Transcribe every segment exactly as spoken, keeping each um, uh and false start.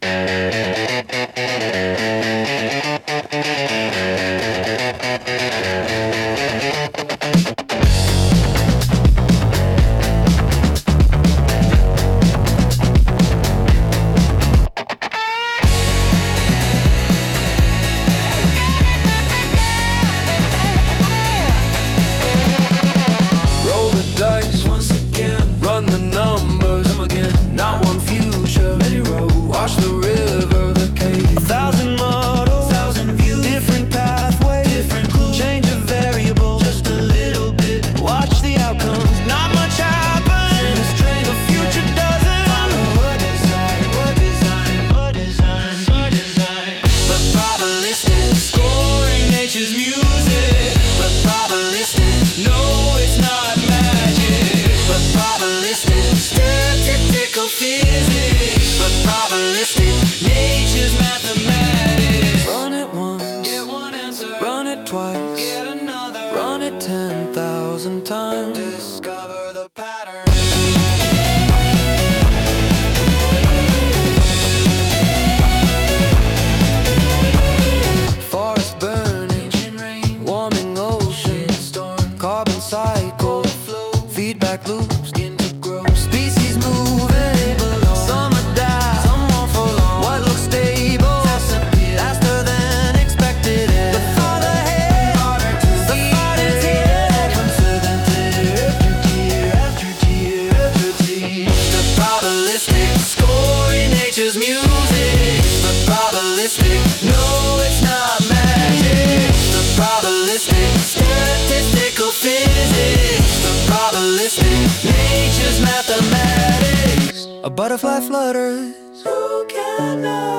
A butterfly flutters, who can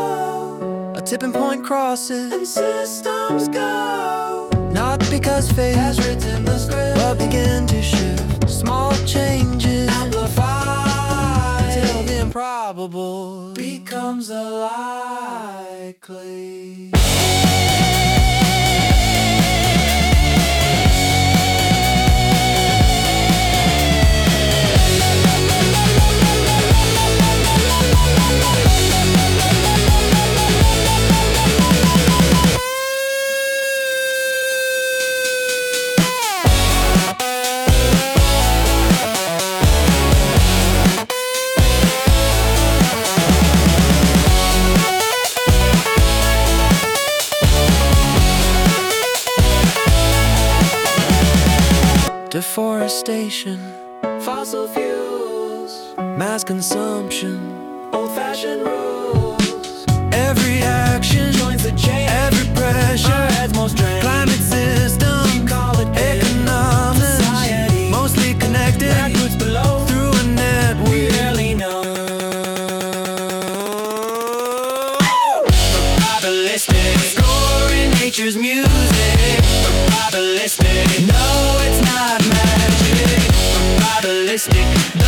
know? A tipping point crosses, and systems go. Not because fate has written the script, but begin to shift. Small changes amplify till the improbable becomes the likely. Deforestation, fossil fuels, mass consumption, old-fashioned rules. Every action joins the chain, every pressure adds more strain. Climate system, we call it economics. Society, mostly connected, backwards below, through a net we barely know. Probabilistic, scoring nature's music. Probabilistic, no, it's not magic. Probabilistic.